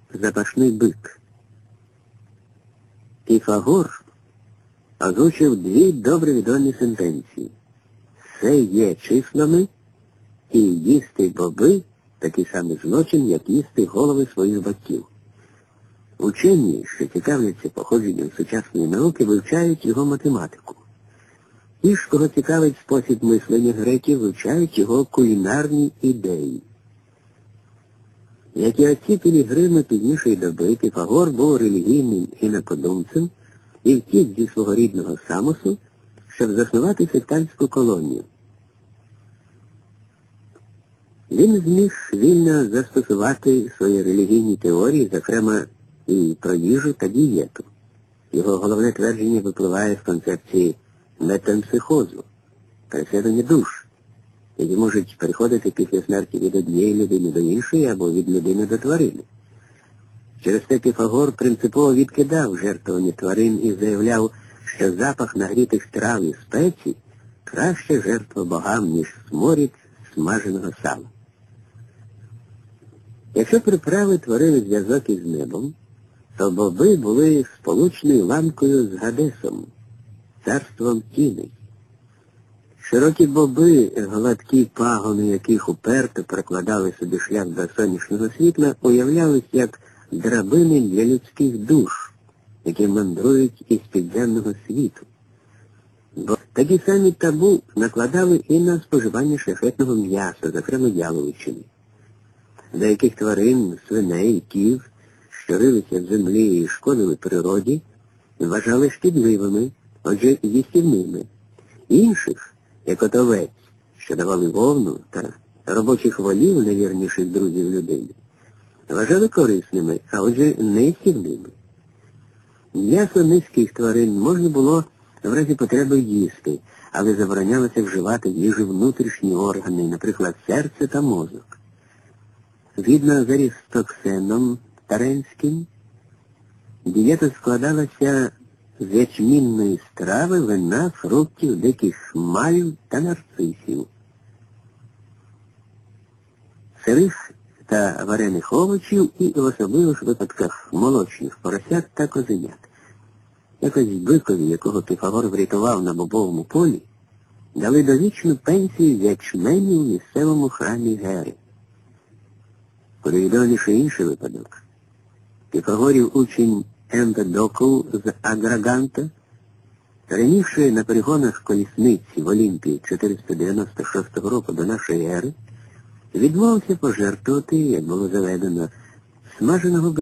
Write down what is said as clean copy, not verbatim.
запашний бик. Піфагор озвучив дві добре відомі сентенції. Все є числами, і їсти боби – такий самий злочин, як їсти голови своїх батьків. Учені, що цікавляться походженням сучасної науки, вивчають його математику. Ті ж, кого цікавить спосіб мислення греків, вивчають його кулінарні ідеї. Як і отці Пілігрими пізнішої доби, Піфагор був релігійним інакодумцем і втік зі свого рідного Самосу, щоб заснувати сектантську колонію. Він зміг вільно застосувати свої релігійні теорії, зокрема і про їжу та дієту. Його головне твердження випливає з концепції метемпсихозу, переселення душ, які можуть переходити після смерті від однієї людини до іншої або від людини до тварини. Через те Піфагор принципово відкидав жертвування тварин і заявляв, що запах нагрітих страв і спецій краще жертва богам, ніж сморід смаженого сала. Якщо приправи творили зв'язок із небом, то боби були сполучною ланкою з Гадесом, царством тіней. Широкі боби, гладкі пагони, яких уперто прокладали собі шлях до сонячного світла, уявлялись як драбини для людських душ, які мандрують із підземного світу. Бо такі самі табу накладали і на споживання шляхетного м'яса, зокрема яловичини. Деяких тварин, свиней, кіз, що рилися в землі і шкодили природі, вважали шкідливими, отже їстівними. Інших, як от овець, що давали вовну, та робочих волів, найвірніших друзів людини, вважали корисними, а отже неїстівними. М'ясо низьких тварин можна було в разі потреби їсти, але заборонялося вживати в їжу внутрішні органи, наприклад, серце та мозок. Згідно з Арістоксеном Таренським, дієта складалася з ячмінної страви, вина, фруктів, диких хмарів та нарцисів, сирих та варених овочів і в особливих випадках молочних поросят та козенят. Якось бикові, якого Піфагор врятував на бобовому полі, дали довічну пенсію ячменю в місцевому храмі Гери. Повідоміший інший випадок. Піфагорів учень Емпедокл з Аграганта, перемігши на перегонах колісниці в Олімпії 496 року до нашої ери, відмовився пожертвувати, як було заведено, смаженого